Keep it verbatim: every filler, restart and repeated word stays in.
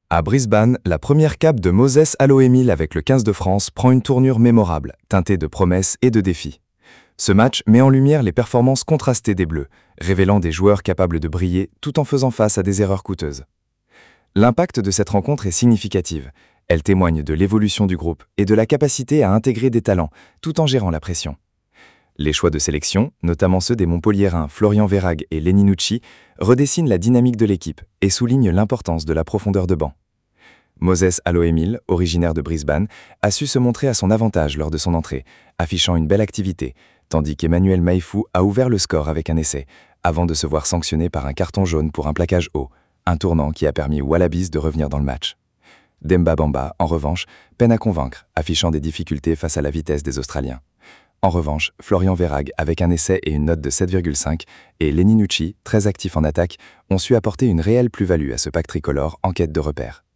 À Brisbane, la première cape de Moses Allo-Émile avec le quinze de France prend une tournure mémorable, teintée de promesses et de défis. Ce match met en lumière les performances contrastées des Bleus, révélant des joueurs capables de briller tout en faisant face à des erreurs coûteuses. L'impact de cette rencontre est significatif. Elle témoigne de l'évolution du groupe et de la capacité à intégrer des talents, tout en gérant la pression. Les choix de sélection, notamment ceux des Montpelliérains Florian Verhaeghe et Lenny Nucci, redessinent la dynamique de l'équipe et soulignent l'importance de la profondeur de banc. Moses Allo-Émile, originaire de Brisbane, a su se montrer à son avantage lors de son entrée, affichant une belle activité, tandis qu'Emmanuel Maïfou a ouvert le score avec un essai, avant de se voir sanctionné par un carton jaune pour un plaquage haut, un tournant qui a permis aux Wallabies de revenir dans le match. Demba Bamba, en revanche, peine à convaincre, affichant des difficultés face à la vitesse des Australiens. En revanche, Florian Verhaeghe, avec un essai et une note de sept virgule cinq, et Lenny Nucci, très actif en attaque, ont su apporter une réelle plus-value à ce pack tricolore en quête de repères.